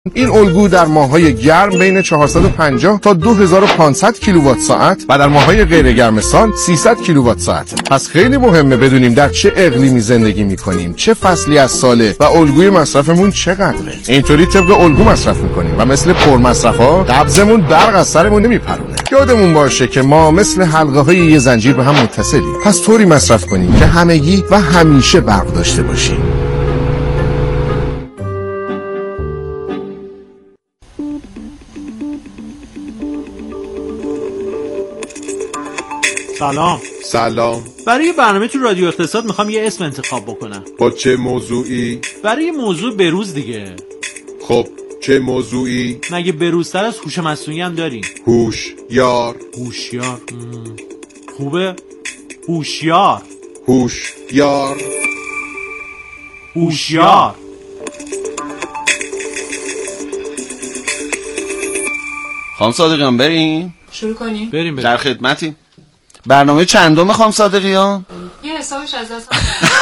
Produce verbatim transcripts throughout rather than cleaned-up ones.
این الگو در ماه‌های گرم بین چهارصد و پنجاه تا دو هزار و پانصد کیلووات ساعت و در ماه‌های غیر گرم سال سیصد کیلووات ساعت. پس خیلی مهمه بدونیم در چه اقلیمی زندگی می‌کنیم، چه فصلی از ساله و الگوی مصرفمون چقدره. اینطوری طبق الگو مصرف می‌کنیم و مثل پرمصرف‌ها قبضمون برق از سرمون نمیپرونه. یادمون باشه که ما مثل حلقه‌های یه زنجیر به هم متصلیم. پس طوری مصرف کنیم که همگی و همیشه برق داشته باشیم. سلام. سلام. برای برنامه تو رادیو اقتصاد میخوام یه اسم انتخاب بکنم. با چه موضوعی؟ برای موضوع بروز دیگه. خب چه موضوعی؟ مگه بروزتر از هوش مصنوعی هم داریم؟ هوشیار. هوشیار. خوبه؟ هوشیار. هوشیار. هوشیار. خانم صادقیان بریم؟ شروع کنیم؟ بریم بریم. در خدمتیم. برنامه چندم خانم صادقیان؟ یه حسابش از دست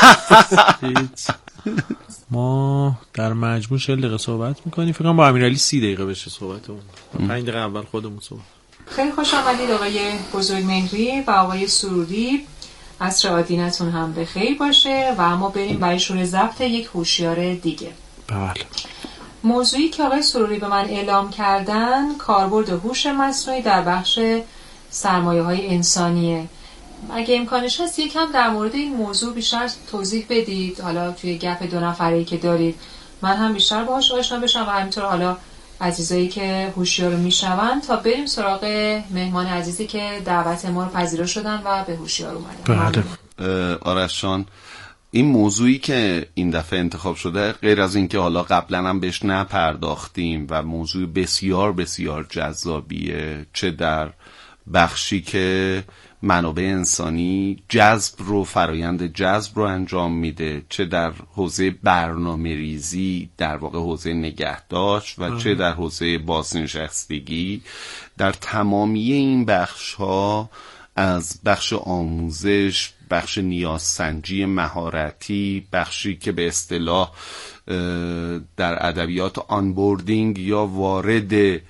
ما در مجموع چهل دقیقه صحبت میکنیم. فکر کنم با امیرعلی سی دقیقه بشه صحبتمون. پنج دقیقه اول خودمون صحبت. خیلی خوش آمدید آقای بزرگمهری و آقای سروری. عصر آدینتون هم بخیر باشه و اما بریم برای شروع ضبط یک هوشیار دیگه. بله. موضوعی که آقای سروری به من اعلام کردن کاربرد هوش مصنوعی در بخش سرمایه‌های انسانیه. اگه امکانش هست یکم در مورد این موضوع بیشتر توضیح بدید. حالا توی گپ دو نفره‌ای که دارید من هم بیشتر باهاش آشنا بشم و همینطور حالا عزیزایی که هوشیار رو میشنون تا بریم سراغ مهمان عزیزی که دعوت ما رو پذیرا شدن و به هوشیار اومدن. بله. آرش جان، این موضوعی که این دفعه انتخاب شده غیر از اینکه حالا قبلا هم بهش نپرداختیم و موضوع بسیار بسیار جذابیه، چه در بخشی که منابع انسانی جذب رو فرایند جذب رو انجام میده، چه در حوزه برنامه ریزی در واقع حوزه نگهداشت و آه. چه در حوزه بازنشستگی، در تمامی این بخش ها از بخش آموزش، بخش نیازسنجی مهارتی، بخشی که به اصطلاح در ادبیات آنبوردینگ یا وارد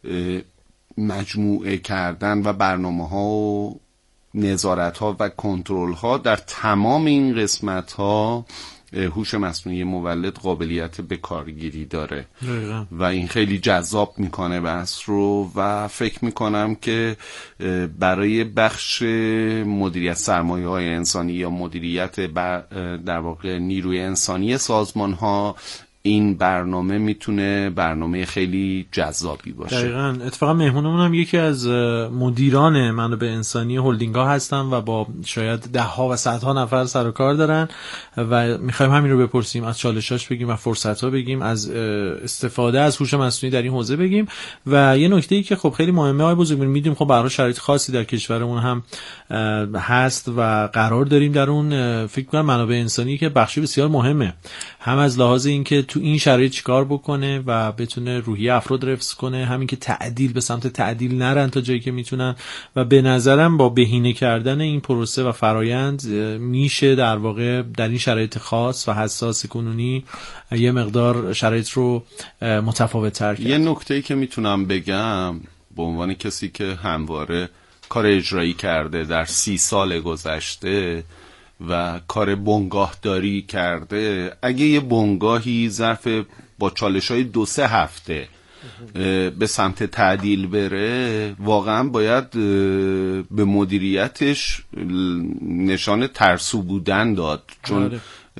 مجموعه کردن و برنامه ها و نظارت ها و کنترل ها، در تمام این قسمت ها هوش مصنوعی مولد قابلیت به کارگیری داره دقیقا. و این خیلی جذاب میکنه بحث رو و فکر میکنم که برای بخش مدیریت سرمایه های انسانی یا مدیریت در واقع نیروی انسانی سازمان ها این برنامه میتونه برنامه خیلی جذابی باشه. دقیقاً. اتفاقا مهمونمون هم یکی از مدیران منابع انسانی هلدینگ ها هستن و با شاید ده ها و صد ها نفر سر و کار دارن و میخوایم همین رو بپرسیم، از چالشاش بگیم و فرصت ها بگیم، از استفاده از هوش مصنوعی در این حوزه بگیم. و یه نکته‌ای که خب خیلی مهمه آقای بزرگمهری، میدونیم خب برای شرایط خاصی در کشورمون هم هست و قرار داریم در اون. فکر کنم منابع انسانی که بخشی بسیار مهمه، هم از لحاظ اینکه تو این شرایط چیکار بکنه و بتونه روحیه افراد حفظ کنه، همین که تعدیل به سمت تعدیل نرن تا جایی که میتونن و به نظرم با بهینه کردن این پروسه و فرایند میشه در واقع در این شرایط خاص و حساس کنونی یه مقدار شرایط رو متفاوت تر کرد. یه نکته‌ای که میتونم بگم به عنوان کسی که همواره کار اجرایی کرده در سی سال گذشته و کار بنگاهداری کرده، اگه یه بنگاهی ظرف با چالش‌های دو سه هفته به سمت تعدیل بره، واقعا باید به مدیریتش نشان ترسو بودن داد، چون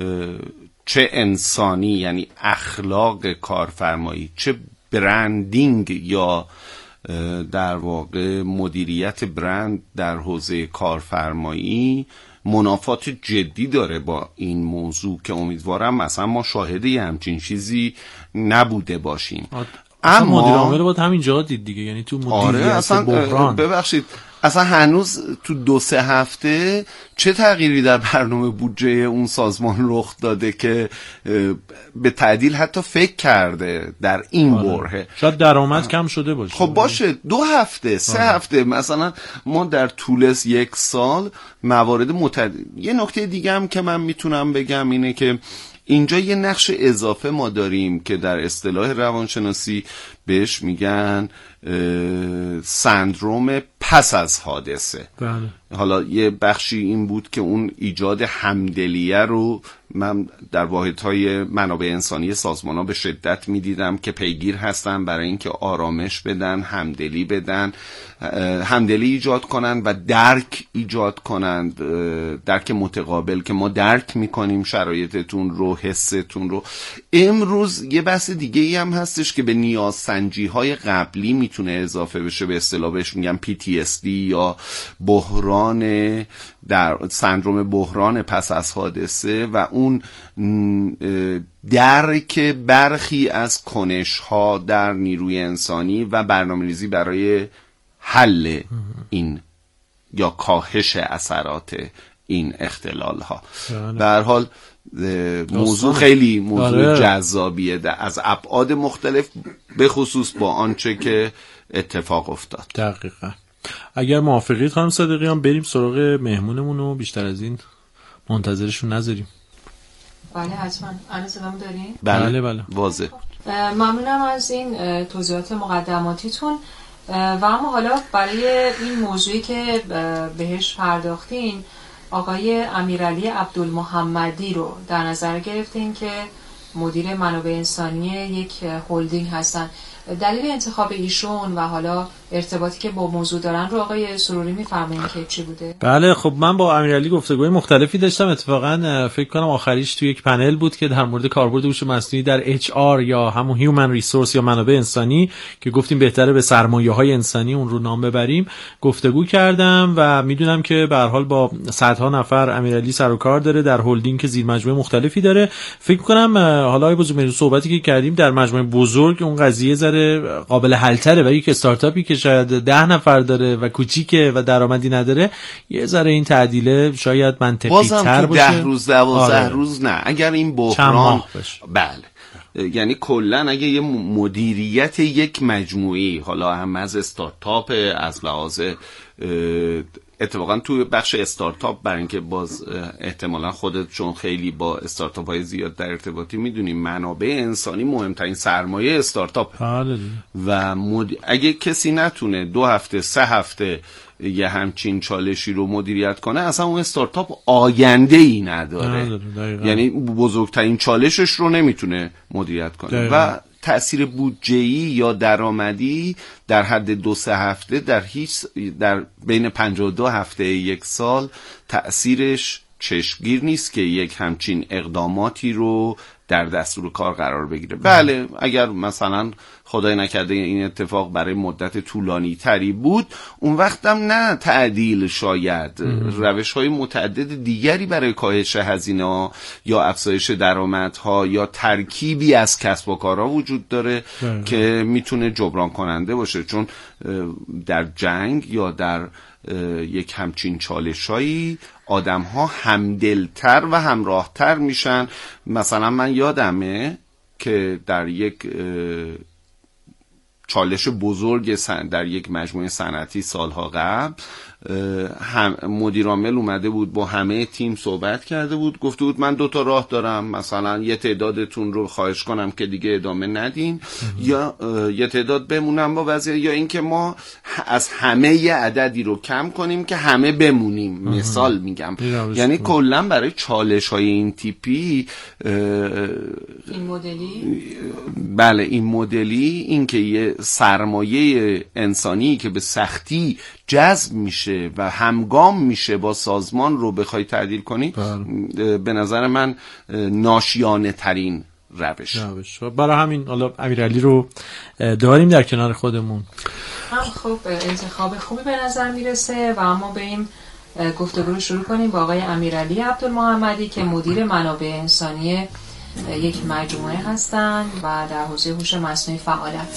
چه انسانی یعنی اخلاق کارفرمایی، چه برندینگ یا در واقع مدیریت برند در حوزه کارفرمایی منافات جدی داره با این موضوع که امیدوارم مثلا ما شاهد یه همچین چیزی نبوده باشیم. اما مدیر عامل باید همین جا دید دیگه، یعنی تو مدیریت آره اصلا بحران. ببخشید اصلا هنوز تو دو سه هفته چه تغییری در برنامه بودجه اون سازمان رخ داده که به تعدیل حتی فکر کرده در این آره. برهه شاید درآمد کم شده باشه. خب باشه دو هفته سه آره. هفته مثلا ما در طول یک سال موارد متعدد. یه نکته دیگه هم که من میتونم بگم اینه که اینجا یه نقش اضافه ما داریم که در اصطلاح روانشناسی بهش میگن سندروم پس از حادثه. بله. حالا یه بخشی این بود که اون ایجاد همدلیه رو من در واحدهای منابع انسانی سازمان ها به شدت میدیدم که پیگیر هستن برای اینکه آرامش بدن، همدلی بدن، همدلی ایجاد کنن و درک ایجاد کنند، درک متقابل که ما درک میکنیم شرایطتون رو، حستون رو. امروز یه بحث دیگه ای هم هستش که به نیازسنجی های قبلی میتونه اضافه بشه، به اصطلاح بهش میگم پی تی اس دی یا بحران، در سندروم بحران پس از حادثه، و اون درک برخی از کنش ها در نیروی انسانی و برنامه‌ریزی برای حل این یا کاهش اثرات این اختلال ها. به هر حال موضوع خیلی موضوع جذابیه از ابعاد مختلف، به خصوص با آنچه که اتفاق افتاد. دقیقاً. اگر موافقید خانم صادقیان بریم سراغ مهمونمون و بیشتر از این منتظرشون نذاریم. بله حتما. الان صدام دارین؟ بله بله واضح. ممنونم از این توضیحات مقدماتیتون. و اما حالا برای این موضوعی که بهش پرداختین، آقای امیرعلی عبدالمحمدی رو در نظر گرفتین که مدیر منابع انسانی یک هلدینگ هستن. دلیل انتخاب ایشون و حالا ارتباطی که با موضوع دارن رو آقای سروری میفرمایید که چی بوده؟ بله خب من با امیرعلی گفتگوهای مختلفی داشتم. اتفاقا فکر کنم آخریش تو یک پنل بود که در مورد کاربرد هوش مصنوعی در اچ آر یا همون هیومن ریسورس یا منابع انسانی که گفتیم بهتره به سرمایه‌های انسانی اون رو نام ببریم گفتگو کردم و میدونم که به هر حال با صدها نفر امیرعلی سر و کار داره در هلدینگ که زیر مجموعه مختلفی داره. فکر کنم حالا ای بزرگ صحبتی که کردیم در مجموعه بزرگ اون قضیه ذره قابل حل تره و یک استارتاپی که شاید ده نفر داره و کوچیکه و درآمدی نداره یه ذره این تعدیله شاید منطقی تر باشه. ده روز دوازده آره. روز نه، اگر این بحران بله، یعنی کلا اگه یه مدیریت یک مجموعی، حالا هم از استارتاپ، از لحاظ اتفاقا تو بخش استارتاپ، برای اینکه باز احتمالا خودت چون خیلی با استارتاپ های زیاد در ارتباطی میدونیم منابع انسانی مهمترین سرمایه استارتاپ و مد... اگه کسی نتونه دو هفته سه هفته یه همچین چالشی رو مدیریت کنه اصلا اون استارتاپ آینده ای نداره. یعنی بزرگترین چالشش رو نمیتونه مدیریت کنه دقیقا. و تأثیر بودجه‌ای یا درآمدی در حد دو سه هفته در هیچ در بین پنجاه و دو هفته یک سال تأثیرش چشمگیر نیست که یک همچین اقداماتی رو در دستور کار قرار بگیره. بله اگر مثلا خدای نکرده این اتفاق برای مدت طولانی تری بود، اون وقتم نه تعدیل، شاید روش های متعدد دیگری برای کاهش هزینه ها یا افزایش درآمدها یا ترکیبی از کسب و کارها وجود داره ده. که میتونه جبران کننده باشه، چون در جنگ یا در یک همچین چالشایی آدم ها همدلتر و همراهتر میشن. مثلا من یادمه که در یک چالش بزرگ در یک مجموعه صنعتی سالها قبل هم مدیر عامل اومده بود با همه تیم صحبت کرده بود، گفته بود من دو تا راه دارم، مثلا یه تعدادتون رو خواهش کنم که دیگه ادامه ندین یا یه تعداد بمونم با وضعیت، یا اینکه ما از همه یه عددی رو کم کنیم که همه بمونیم. مثال میگم، یعنی کلا برای چالش های این تیپی این مدلی بله این مدلی این که یه سرمایه انسانی که به سختی جذب میشه و همگام میشه با سازمان رو بخوای تعدیل کنی بله. به نظر من ناشیانه ترین روش. روش. برای همین حالا امیرعلی رو داریم در کنار خودمون. هم خوب انتخاب خوبی به نظر میرسه و اما بریم گفتگو رو شروع کنیم با آقای امیرعلی عبدالمحمدی که مدیر منابع انسانی یک مجموعه هستن و در حوزه هوش مصنوعی فعالن.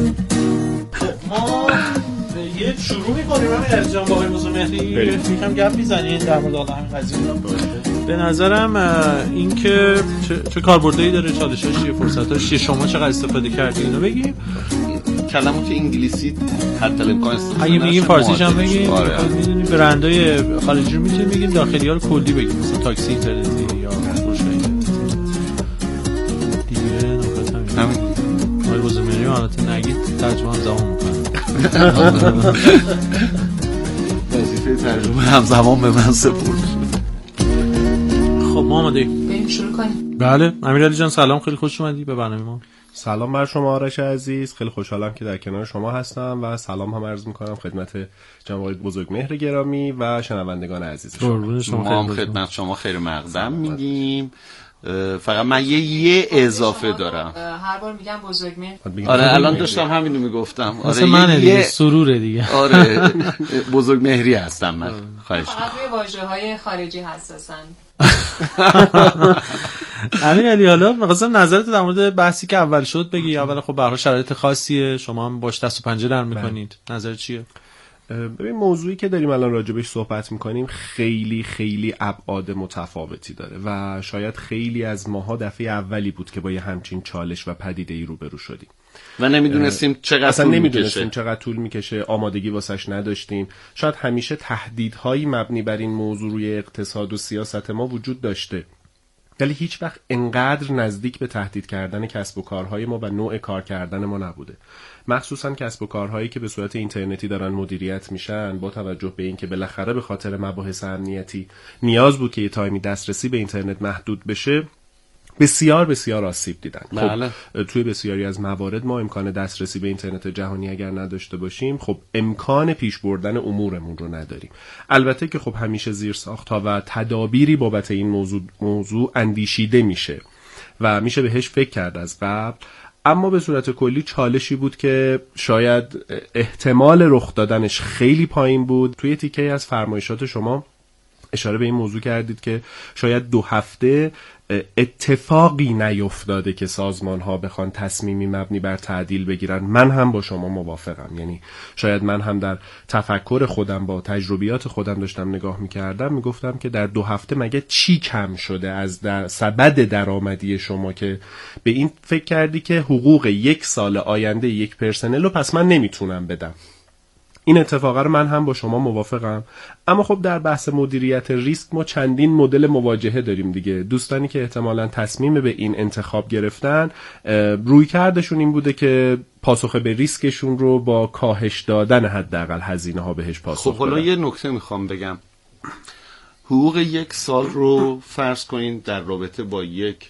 ما یه شروع می‌کنیم همین ارجام با آقای موسی مهری یکم گپ می‌زنیم در مورد حالا همین قضیه. به نظرم این که چه, چه کاربردی داره، چالشاش چیه، فرصتاش چیه، شما چقدر استفاده کردین اینو بگیم. کلمات انگلیسی حتی امکان استفاده اگه میگیم فارسیش هم بگیم. می‌دونی برندهای خارجی رو می‌تونیم بگیم، داخلی‌ها رو کلی بگیم، مثلا تاکسی اینترنتی یا فروشگاه. همین. آقای بزرگمهری البته نگید ترجمه هم زمان میکنه. وظیفه ترجمه هم زمان به من سپرده شد. خب ما آماده بریم شروع کنیم. بله امیرعلی جان سلام، خیلی خوش اومدی به برنامه ما. سلام بر شما آرش عزیز، خیلی خوشحالم که در کنار شما هستم و سلام هم عرض میکنم خدمت جناب آقای بزرگمهر گرامی و شنوندگان عزیز شما. ما هم خدمت شما خیر مقدم میگیم. فقط من یه یه اضافه دارم. هر بار میگم بزرگمهر. آره الان داشتم همینو میگفتم. آره من دیگه سروره دیگه. آره بزرگمهری هستم من. خواهش فقط روی واژه‌های خارجی حساسن. امیرعلی حالا می‌خواستم نظرت در مورد بحثی که اول شد بگی. اول خب به هر حال شرایط خاصیه، شما هم باش دست و پنجه نرم می‌کنید. نظر چیه؟ ببین موضوعی که داریم الان راجبش صحبت میکنیم خیلی خیلی ابعاد متفاوتی داره و شاید خیلی از ماها دفعه اولی بود که با یه همچین چالش و پدیده‌ای روبرو شدیم و نمیدونستیم چقدر اصلا طول نمیدونستیم میکشه. چقدر طول میکشه، آمادگی واسش نداشتیم. شاید همیشه تهدیدهایی مبنی بر این موضوع روی اقتصاد و سیاست ما وجود داشته، ولی هیچ وقت انقدر نزدیک به تهدید کردن کسب و کارهای ما و نوع کار کردن ما نبوده. مخصوصا کسب و کارهایی که به صورت اینترنتی دارن مدیریت میشن، با توجه به اینکه بالاخره به خاطر مباحث امنیتی نیاز بود که یه تایمی دسترسی به اینترنت محدود بشه، بسیار بسیار آسیب دیدن. بله. خب توی بسیاری از موارد ما امکان دسترسی به اینترنت جهانی اگر نداشته باشیم، خب امکان پیش بردن امورمون رو نداریم. البته که خب همیشه زیرساخت‌ها و تدابیری بابت این موضوع موضوع اندیشیده میشه و میشه بهش فکر کرد از قبل، اما به صورت کلی چالشی بود که شاید احتمال رخ دادنش خیلی پایین بود. توی تیکه از فرمایشات شما اشاره به این موضوع کردید که شاید دو هفته اتفاقی نیفتاده که سازمان ها بخوان تصمیمی مبنی بر تعدیل بگیرن. من هم با شما موافقم، یعنی شاید من هم در تفکر خودم با تجربیات خودم داشتم نگاه میکردم، میگفتم که در دو هفته مگه چی کم شده از در سبد درآمدی شما که به این فکر کردی که حقوق یک سال آینده یک پرسنل رو پس من نمیتونم بدم. این اتفاقا رو من هم با شما موافقم، اما خب در بحث مدیریت ریسک ما چندین مدل مواجهه داریم دیگه. دوستانی که احتمالاً تصمیم به این انتخاب گرفتن، روی کردشون این بوده که پاسخ به ریسکشون رو با کاهش دادن حداقل هزینه ها بهش پاسخ بدن. خب حالا یه نکته میخوام بگم. حقوق یک سال رو فرض کنین در رابطه با یک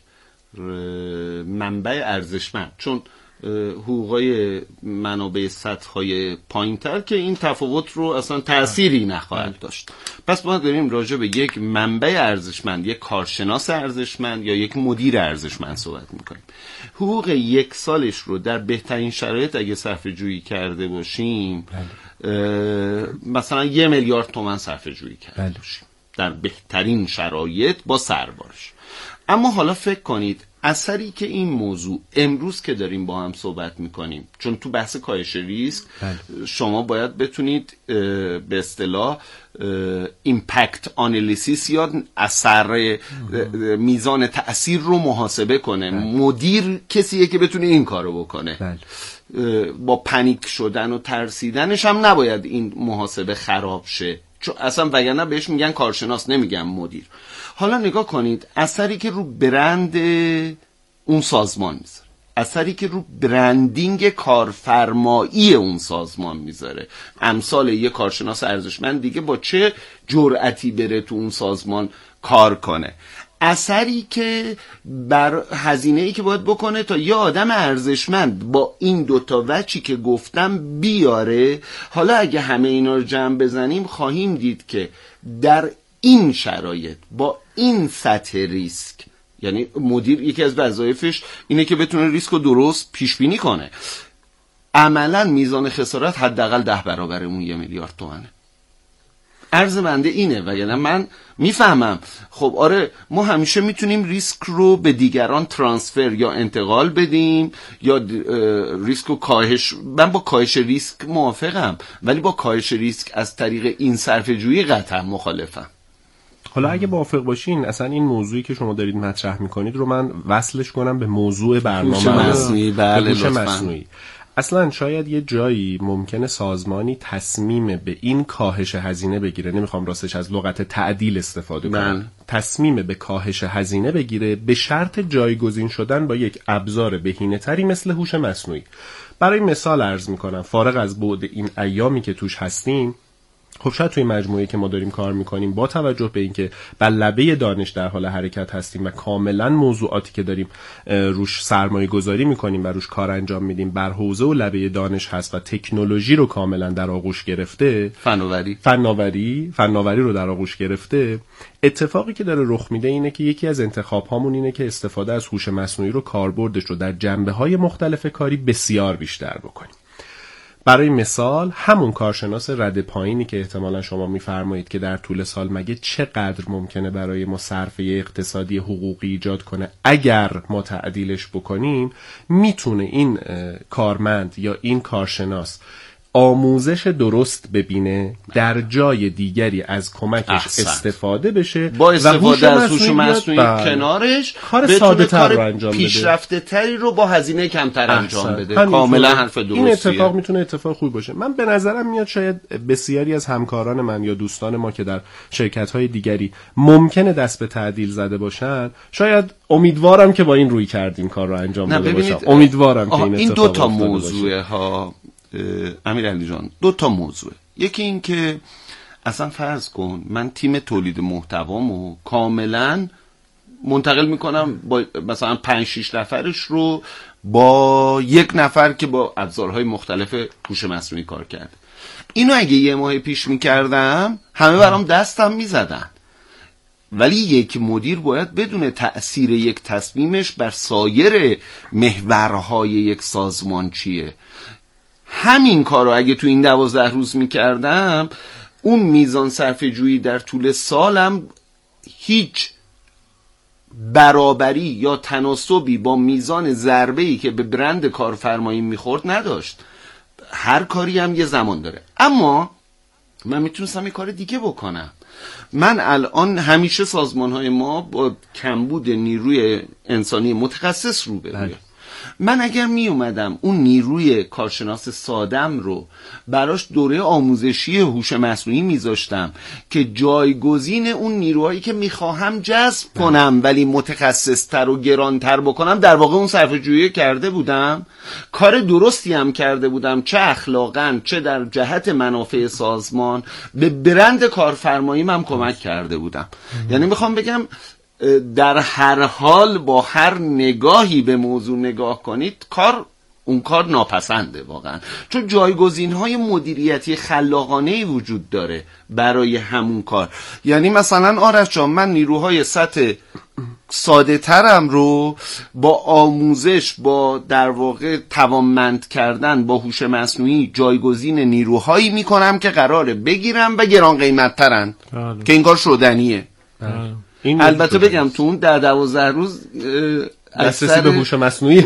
منبع ارزشمند، چون حقوقای منابع سطح‌های پایین‌تر که این تفاوت رو اصلا تأثیری نخواهد داشت. پس ما داریم راجع به یک منبع ارزشمند، یک کارشناس ارزشمند یا یک مدیر ارزشمند صحبت می‌کنیم. حقوق یک سالش رو در بهترین شرایط اگه صرفه‌جویی کرده باشیم، مثلا یه میلیارد تومان صرفه‌جویی کرده باشیم در بهترین شرایط با سربارش. اما حالا فکر کنید اثری که این موضوع امروز که داریم با هم صحبت میکنیم، چون تو بحث کاهش ریسک شما باید بتونید به اصطلاح ایمپکت آنالیسیس یا اثر میزان تأثیر رو محاسبه کنه. مدیر کسیه که بتونه این کارو بکنه. با پنیک شدن و ترسیدنش هم نباید این محاسبه خراب شه، چون اصلا وگرنه بهش میگن کارشناس نمیگن مدیر. حالا نگاه کنید اثری که رو برند اون سازمان میذاره، اثری که رو برندینگ کارفرمایی اون سازمان میذاره. امثال یه کارشناس ارزشمند دیگه با چه جرأتی بره تو اون سازمان کار کنه. اثری که بر هزینه‌ای که باید بکنه تا یه آدم ارزشمند با این دوتا وجهی که گفتم بیاره. حالا اگه همه اینا رو جمع بزنیم خواهیم دید که در این شرایط با این سطح ریسک، یعنی مدیر یکی از وظایفش اینه که بتونه ریسک رو درست پیش بینی کنه، عملا میزان خسارت حداقل ده برابر اون یه میلیارد تومنه. عرض بنده اینه، وگرنه من میفهمم خب آره ما همیشه میتونیم ریسک رو به دیگران ترانسفر یا انتقال بدیم یا ریسک رو کاهش. من با کاهش ریسک موافقم، ولی با کاهش ریسک از طریق این صرفه‌جویی قطعا مخالفم. حالا اگه موافق باشین اصلا این موضوعی که شما دارید مطرح میکنید رو من وصلش کنم به موضوع برنامه هوش مصنوعی. بله هوش مصنوعی. اصلا شاید یه جایی ممکنه سازمانی تصمیم به این کاهش هزینه بگیره، نمیخوام راستش از لغت تعدیل استفاده کنم، تصمیم به کاهش هزینه بگیره به شرط جایگزین شدن با یک ابزار بهینه‌تری مثل هوش مصنوعی. برای مثال عرض میکنم، فارغ از بعد این ایامی که توش هستیم، خب شاید توی مجموعه‌ای که ما داریم کار میکنیم با توجه به اینکه بر لبه دانش در حال حرکت هستیم و کاملا موضوعاتی که داریم روش سرمایه گذاری میکنیم و روش کار انجام میدیم بر حوزه و لبه دانش هست و تکنولوژی رو کاملا در آغوش گرفته، فناوری فناوری فناوری رو در آغوش گرفته، اتفاقی که داره رخ میده اینه که یکی از انتخاب هامون اینه که استفاده از هوش مصنوعی رو، کاربردش رو در جنبه‌های مختلف کاری بسیار بیشتر بکنیم. برای مثال همون کارشناس رده پایینی که احتمالا شما میفرمایید که در طول سال مگه چقدر ممکنه برای ما صرفه اقتصادی حقوقی ایجاد کنه اگر ما تعدیلش بکنیم، میتونه این کارمند یا این کارشناس آموزش درست ببینه، در جای دیگری از کمکش احسن. استفاده بشه، با استفاده از هوش مصنوعی کنارش کار ساده تر رو انجام بده، پیشرفته تری رو با هزینه کمتر انجام بده. کاملا حرف درستیه. این اتفاق میتونه اتفاق خوب باشه. من به نظرم میاد شاید بسیاری از همکاران من یا دوستان ما که در شرکت‌های دیگری ممکنه دست به تعدیل زده باشن، شاید امیدوارم که با این روی کردیم کار رو انجام داده باشن. امیدوارم که این اتفاق این دو تا موضوعه ها امیرعلی جان، دو تا موضوع. یکی این که اصلا فرض کن من تیم تولید محتوامو کاملا منتقل میکنم با مثلا پنج شش نفرش رو با یک نفر که با ابزارهای مختلف هوش مصنوعی کار کرده. اینو اگه یه ماه پیش میکردم همه برام دستم میزدن، ولی یک مدیر باید بدون تأثیر یک تصمیمش بر سایر محورهای یک سازمان چیه. همین کار رو اگه تو این دوازده روز میکردم، اون میزان صرفه جویی در طول سالم هیچ برابری یا تناسبی با میزان ضربه‌ای که به برند کارفرمایی میخورد نداشت. هر کاری هم یه زمان داره. اما من میتونستم یه کار دیگه بکنم. من الان همیشه سازمانهای ما با کمبود نیروی انسانی متخصص رو به من اگر می اومدم اون نیروی کارشناس سادم رو براش دوره آموزشی هوش مصنوعی میذاشتم که جایگزین اون نیروهایی که میخواهم جذب کنم ولی متخصصتر و گرانتر بکنم، در واقع اون صرفه جویی کرده بودم، کار درستی هم کرده بودم، چه اخلاقاً چه در جهت منافع سازمان به برند کارفرماییم هم کمک کرده بودم. یعنی میخوام بگم در هر حال با هر نگاهی به موضوع نگاه کنید، کار اون کار ناپسنده واقعا، چون جایگزین‌های مدیریتی خلاقانه‌ای وجود داره برای همون کار. یعنی مثلا آرش جان، من نیروهای سطح ساده ترم رو با آموزش، با در واقع توانمند کردن با هوش مصنوعی جایگزین نیروهایی میکنم که قراره بگیرم و گران قیمت ترن که این کار شدنیه. این البته بگم تو اون در دوازده روز دسترسی به هوش مصنوعی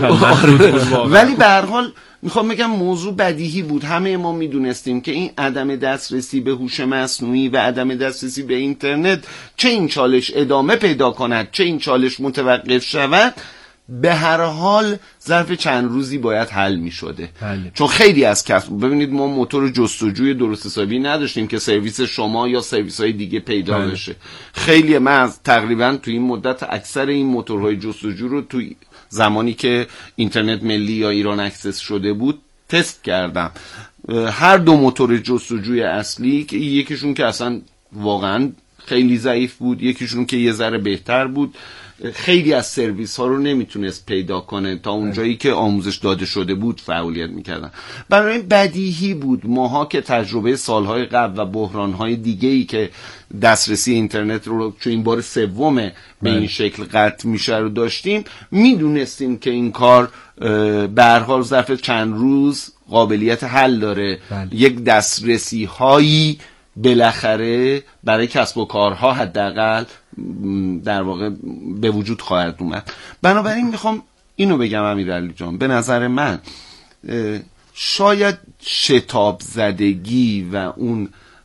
هم ولی به هر حال میخوام بگم موضوع بدیهی بود. همه ما میدونستیم که این عدم دسترسی به هوش مصنوعی و عدم دسترسی به اینترنت، چه این چالش ادامه پیدا کند چه این چالش متوقف شود، به هر حال ظرف چند روزی باید حل می شده. بله. چون خیلی از کسب، ببینید ما موتور جستجوی درست حسابی نداشتیم که سرویس شما یا سرویس های دیگه پیدا بله. بشه. خیلی من از تقریبا تو این مدت اکثر این موتورهای جستجو رو تو زمانی که اینترنت ملی یا ایران اکسس شده بود تست کردم. هر دو موتور جستجوی اصلی که یکیشون که اصلا واقعا خیلی ضعیف بود، یکیشون که یه ذره بهتر بود، خیلی از سرویس ها رو نمیتونست پیدا کنه تا اونجایی که آموزش داده شده بود فعالیت میکردن. برای بدیهی بود ماها که تجربه سالهای قبل و بحرانهای دیگه‌ای که دسترسی اینترنت رو چون این بار سومه به این شکل قطع میشه رو داشتیم، میدونستیم که این کار به هر حال ظرف چند روز قابلیت حل داره. بله. یک دسترسی هایی بالاخره برای کسب و کارها حداقل در واقع به وجود خواهد اومد. بنابراین میخوام اینو بگم امیرعلی جان، به نظر من شاید شتاب زدگی و اون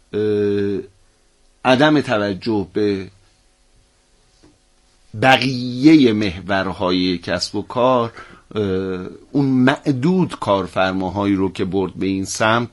عدم توجه به بقیه محورهای کسب و کار اون معدود کارفرماهایی رو که برد به این سمت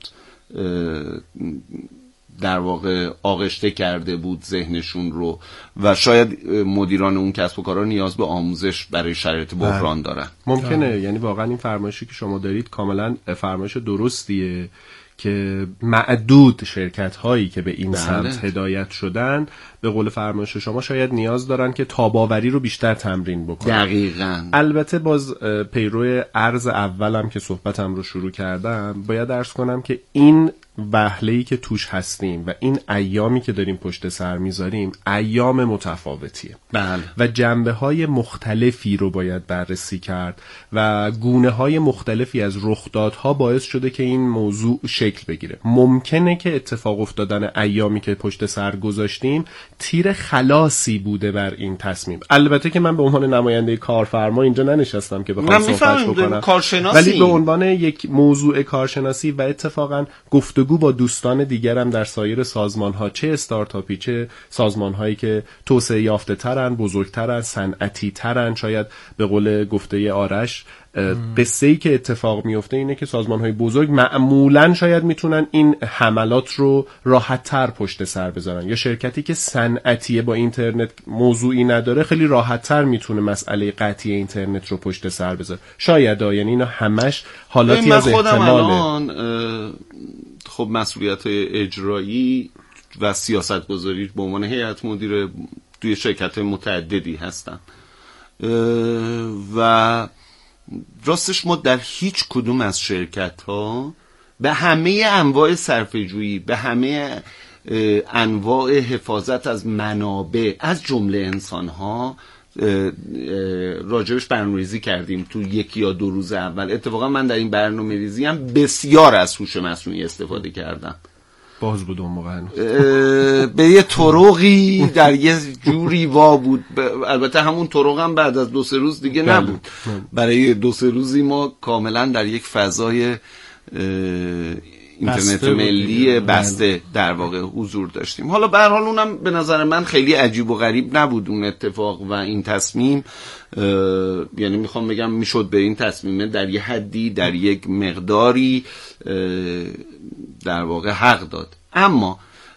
در واقع آغشته کرده بود ذهنشون رو و شاید مدیران اون کسب و کارها نیاز به آموزش برای شرایط بحران دارن. ممکنه، یعنی واقعا این فرمایشی که شما دارید کاملا فرمایش درستیه که معدود شرکت هایی که به این بله. سمت هدایت شدن به قول فرمایش شما شاید نیاز دارن که تاباوری رو بیشتر تمرین بکنن. دقیقاً. البته باز پیرو عرض اولم که صحبتم رو شروع کردم باید عرض کنم که این وهله‌ای که توش هستیم و این ایامی که داریم پشت سر میذاریم ایام متفاوتیه بله. و جنبه‌های مختلفی رو باید بررسی کرد و گونه‌های مختلفی از رخدادها باعث شده که این موضوع شکل بگیره. ممکنه که اتفاق افتادن ایامی که پشت سر گذاشتیم تیر خلاصی بوده بر این تصمیم. البته که من به عنوان نماینده کارفرما اینجا ننشستم که بخوام صحبت بکنم، ولی به عنوان یک موضوع کارشناسی و اتفاقاً گفتگو با دوستان دیگرم در سایر سازمان‌ها، چه استارتاپی چه سازمان‌هایی که توسعه یافته‌ترن، بزرگترن، صنعتی‌ترن، شاید به قول گفته آرش قصه‌ای که اتفاق میفته اینه که سازمان‌های بزرگ معمولاً شاید میتونن این حملات رو راحت‌تر پشت سر بذارن، یا شرکتی که صنعتیه با اینترنت موضوعی نداره خیلی راحت‌تر میتونه مسئله قطعی اینترنت رو پشت سر بذاره. شاید یعنی اینا همش حالاتی از احتماله. خب مسئولیت اجرایی و سیاست گذاری به عنوان هیئت مدیره توی شرکت متعددی هستن و راستش ما در هیچ کدوم از شرکت ها به همه انواع صرفه‌جویی، به همه انواع حفاظت از منابع از جمله انسان ها راجبش برنامه‌ریزی کردیم تو یکی یا دو روز اول. اتفاقا من در این برنامه‌ریزی هم بسیار از هوش مصنوعی استفاده کردم. باز بود اون موقع به یه طرقی در یه جوری وا بود، البته همون طرق هم بعد از دو سه روز دیگه نبود. برای دو سه روزی ما کاملا در یک فضای اینترنت ملی بسته در واقع حضور داشتیم. حالا به هر حال اونم به نظر من خیلی عجیب و غریب نبود اون اتفاق و این تصمیم، یعنی میخوام بگم میشد به این تصمیم در یه حدی در یک مقداری در واقع حق داد. اما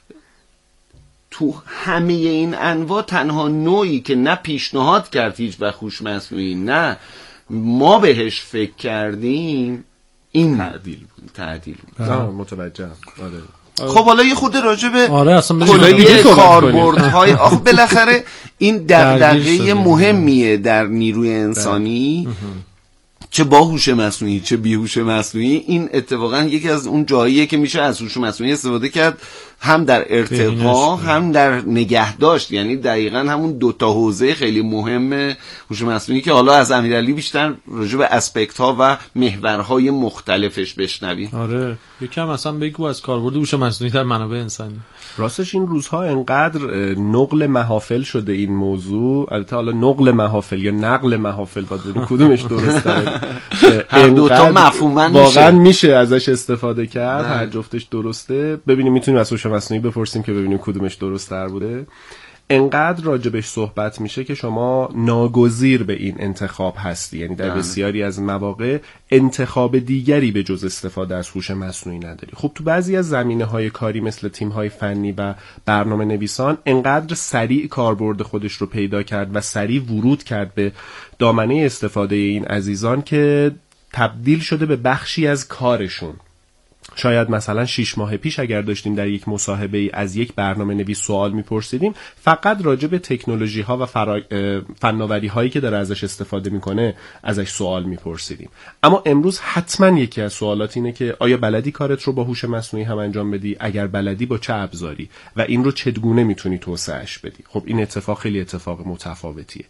تو همه این انواع تنها نوعی که نه پیشنهاد کرد هیچ و هوش مصنوعی نه ما بهش فکر کردیم این تعدیل بود. تعدیل بود. متوجهم. آره. خب حالا یه خود راجع به آره اصلا کلیه کاربردهای آخه بالاخره این دغدغه مهمیه در نیروی انسانی، چه با هوش مصنوعی چه بی هوش مصنوعی. این اتفاقا یکی از اون جاییه که میشه از هوش مصنوعی استفاده کرد هم در ارتقا هم در نگهداشت، یعنی دقیقاً همون دوتا حوزه خیلی مهم هوش مصنوعی که حالا از امیرعلی بیشتر راجع به اسپکت ها و محورهای مختلفش بشنویم. آره یکم اصلا بگو از کاربرد هوش مصنوعی در منابع انسانی. راستش این روزها انقدر نقل محافل شده این موضوع، البته حالا نقل محافل یا نقل محافل باید کدومش درسته، هر دوتا مفهوماً واقعا میشه ازش استفاده کرد، هر جفتش درسته. ببینیم میتونیم از هوش مصنوعی بپرسیم که ببینیم کدومش درست تر بوده. انقدر راجبش صحبت میشه که شما ناگزیر به این انتخاب هستی، یعنی در بسیاری از مواقع انتخاب دیگری به جز استفاده از هوش مصنوعی نداری. خب تو بعضی از زمینه‌های کاری مثل تیم‌های فنی و برنامه نویسان انقدر سریع کاربرد خودش رو پیدا کرد و سریع ورود کرد به دامنه استفاده این عزیزان که تبدیل شده به بخشی از کارشون. شاید مثلا شش ماه پیش اگر داشتیم در یک مصاحبه ای از یک برنامه نویس سوال میپرسیدیم فقط راجع به تکنولوژی ها و فرا... فناوری هایی که داره ازش استفاده میکنه ازش سوال میپرسیدیم. اما امروز حتما یکی از سوالات اینه که آیا بلدی کارت رو با هوش مصنوعی هم انجام بدی؟ اگر بلدی با چه ابزاری و این رو چگونه میتونی توسعهش بدی؟ خب این اتفاق خیلی اتفاق متفاوتیه.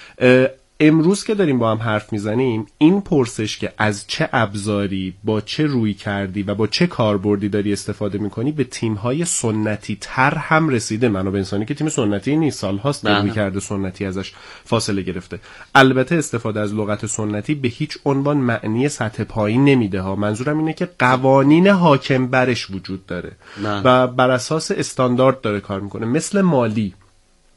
امروز که داریم با هم حرف میزنیم این پرسش که از چه ابزاری با چه روی کردی و با چه کاربردی داری استفاده میکنی به تیم‌های سنتی تر هم رسیده. منابع انسانی که تیم سنتی نیست، سال‌هاست روی کرده سنتی ازش فاصله گرفته. البته استفاده از لغت سنتی به هیچ عنوان معنی سطح پایین نمیده ها. منظورم اینه که قوانین حاکم برش وجود داره و بر اساس استاندارد داره کار میکنه. مثل مالی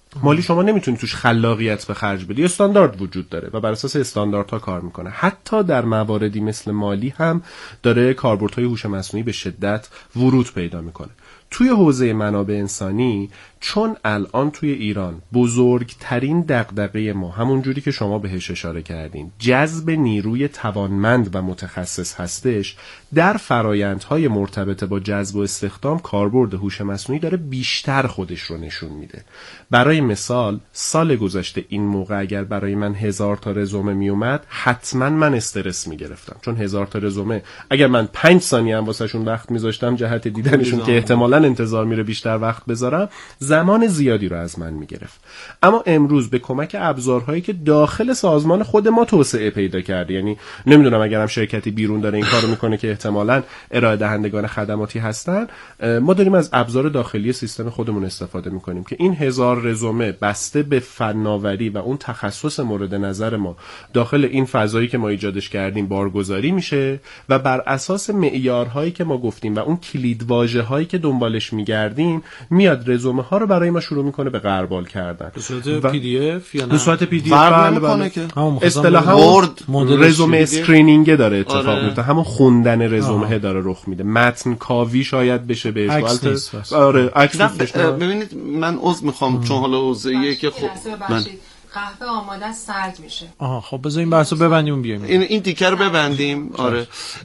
مالی شما نمیتونی توش خلاقیت به خرج بدی، استاندارد وجود داره و بر اساس استانداردها کار میکنه. حتی در مواردی مثل مالی هم داره کاربردهای هوش مصنوعی به شدت ورود پیدا میکنه. توی حوزه منابع انسانی، چون الان توی ایران بزرگترین دغدغه ما همون جوری که شما بهش اشاره کردین جذب نیروی توانمند و متخصص هستش، در فرایندهای مرتبط با جذب و استخدام کاربرد هوش مصنوعی داره بیشتر خودش رو نشون میده. برای مثال سال گذشته این موقع اگر برای من هزار تا رزومه میومد حتما من استرس میگرفتم، چون هزار تا رزومه اگر من پنج ثانیه هم واسهشون وقت میذاشتم جهت دیدنشون که احتمالاً انتظار میره بیشتر وقت بذارم، زمان زیادی رو از من میگرفت. اما امروز به کمک ابزارهایی که داخل سازمان خود ما توسعه پیدا کرده، یعنی نمیدونم اگرم شرکتی بیرون داره این کارو میکنه که احتمالاً ارائه دهندگان خدماتی هستن، ما داریم از ابزار داخلی سیستم خودمون استفاده میکنیم که این هزار رزومه بسته به فناوری و اون تخصص مورد نظر ما داخل این فضایی که ما ایجادش کردیم بارگذاری میشه و بر اساس معیارهایی که ما گفتیم و اون کلیدواژه‌هایی که دنبالش میگردیم میاد رزومه ها رو برای ما شروع میکنه به غربال کردن به صورت پی دی اف یا نه؟ به صورت پی دی اف فرق بله نمی‌کنه بله. که اصطلاحاً رزومه اسکرینینگ داره اتفاق آره. میفته، همون خوندن رزومه داره رخ میده، متن کاوی شاید بشه بهش عکس نیست. آره عکس نه نیست. ببینید من عذر میخوام چون حالا حوزه‌ایه که خب من قهوه آماده است سرد میشه. آها خب بذار این بحثو ببندیم و بیایم. این این تیکر رو ببندیم. آره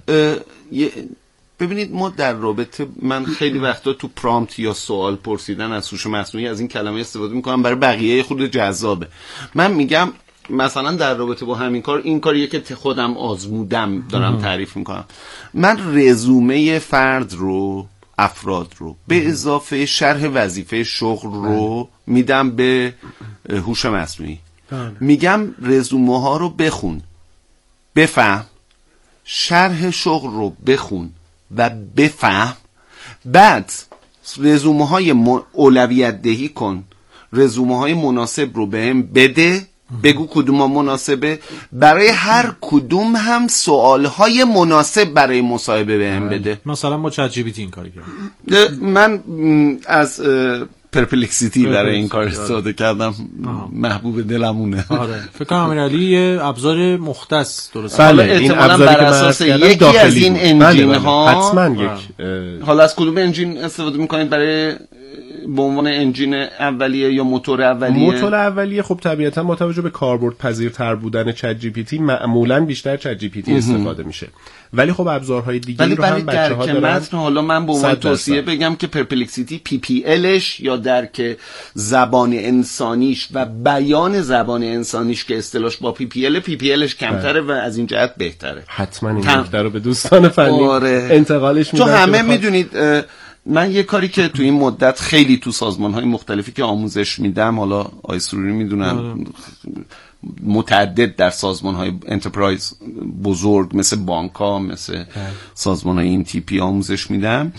ببینید ما در رابطه من خیلی وقتا تو پرامپت یا سوال پرسیدن از هوش مصنوعی از این کلمه استفاده میکنم برای بقیه خود جذابه. من میگم مثلا در رابطه با همین کار این کاریه که خودم آزمودم دارم تعریف میکنم. من رزومه فرد رو افراد رو به اضافه شرح وظیفه شغل رو میدم به هوش مصنوعی. میگم رزومه ها رو بخون بفهم، شرح شغل رو بخون و بفهم، بعد رزومه های م... اولویت دهی کن، رزومه های مناسب رو بهم بده، بگو کدوم مناسبه، برای هر کدوم هم سوال های مناسب برای مصاحبه بهم بده. مثلا ما چت جی پی تی این کاری کردیم. من از پرپلکسیتی برای این کار استفاده کردم. محبوب دلمونه. آره فکر کنم امیرعلی یه ابزار مختص درست. بله این ابزاری که بر اساس یکی از این انجین ها حتما یک. حالا از کدوم انجین استفاده میکنید برای به عنوان انجین اولیه یا موتور اولیه؟ موتور اولیه خب طبیعتا با توجه به کاربرد پذیرتر بودن چت جی پی تی معمولا بیشتر چت جی پی تی استفاده میشه، ولی خب ابزارهای دیگه رو هم بچه‌ها دارن. متن حالا من به عنوان توصیه بگم که پرپلکسیتی پی پی الش یا درک زبان انسانیش و بیان زبان انسانیش که اصطلاحش با پی پی ال پی پی الش کمتره و از این جهت بهتره. حتما این نکته رو به دوستان فنی آره. انتقالش میدم. چون همه میدونید من یه کاری که تو این مدت خیلی تو سازمان‌های مختلفی که آموزش میدم، حالا آقای سروری میدونن متعدد در سازمان‌های انترپرایز بزرگ مثل بانک‌ها مثل سازمان‌های این تیپی آموزش میدم،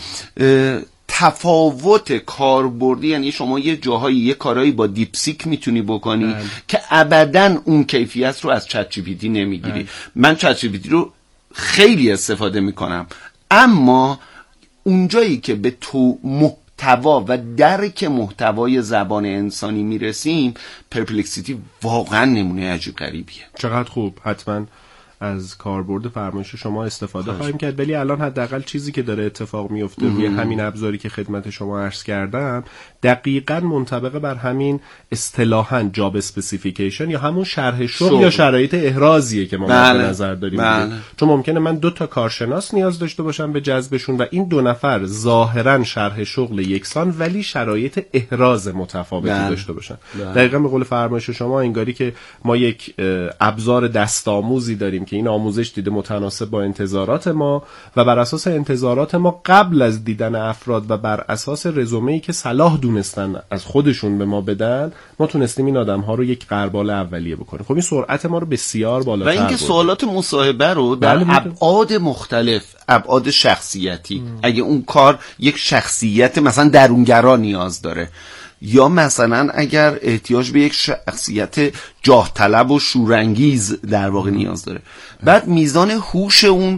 تفاوت کاربردی یعنی شما یه جاهایی یه کارایی با دیپسیک میتونی بکنی بله. که ابداً اون کیفیت رو از چت جی پی تی نمیگیری. بله. من چت جی پی تی رو خیلی استفاده میکنم، اما اونجایی که به تو محتوا و درک محتوای زبان انسانی میرسیم، پرپلکسیتی واقعا نمونه عجیب غریبیه. چقدر خوب. حتما از کاربرد فرمایش شما استفاده خواهش. خواهیم کرد، ولی الان حداقل چیزی که داره اتفاق میفته روی همین ابزاری که خدمت شما عرض کردم دقیقاً منطبق بر همین اصطلاحاً جاب اسپسیفیکیشن یا همون شرح شغل, شغل یا شرایط احرازیه که ما بله. مد نظر داریم. بله. چون ممکنه من دو تا کارشناس نیاز داشته باشم به جذبشون و این دو نفر ظاهراً شرح شغل یکسان ولی شرایط احراز متفاوتی بله. داشته باشن. بله. دقیقاً به قول فرمایش شما انگاری که ما یک ابزار دستآموزی داریم که این آموزش دیده متناسب با انتظارات ما و بر اساس انتظارات ما قبل از دیدن افراد و بر اساس رزومه‌ای که صلاح دونستن از خودشون به ما بدن، ما تونستیم این آدم‌ها رو یک غربال اولیه بکنیم. خب این سرعت ما رو بسیار بالاتر برد. و اینکه سوالات مصاحبه رو در بله ابعاد مختلف، ابعاد شخصیتی ام. اگه اون کار یک شخصیت مثلا درونگرا نیاز داره یا مثلا اگر احتیاج به یک شخصیت جاه طلب و شورانگیز در واقع نیاز داره. بعد میزان هوش اون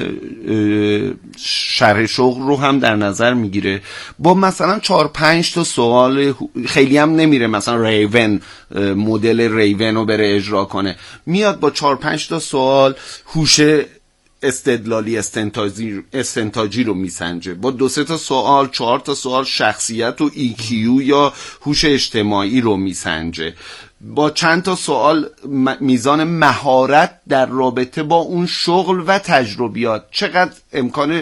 شرح شغل رو هم در نظر میگیره. با مثلا چهار پنج تا سوال، خیلی هم نمیره مثلا ریون مدل ریون رو بره اجرا کنه، میاد با چهار پنج تا سوال هوش استدلالی استنتاجی استنتاجی رو میسنجه. با دو سه تا سوال، چهار تا سوال شخصیت و ای کیو یا هوش اجتماعی رو میسنجه. با چند تا سوال میزان مهارت در رابطه با اون شغل و تجربیات، چقدر امکان